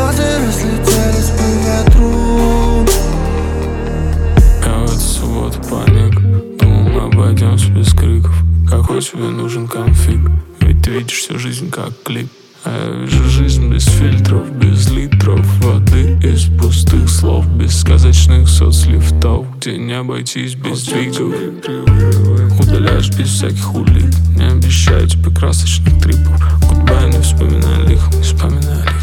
Звезды разлетелись по ветру. Я в эту субботу паник. Думал, мы обойдемся без криков. Какой тебе нужен конфиг? Ведь ты видишь всю жизнь как клип. А я вижу жизнь без фильтров, без литров воды, из пустых слов, без сказочных соцлифтов, где не обойтись без двигов. Удаляешь без всяких улик. Не обещаю тебе красочных трипов. Гудбай, не вспоминай лихо, не вспоминай лихо.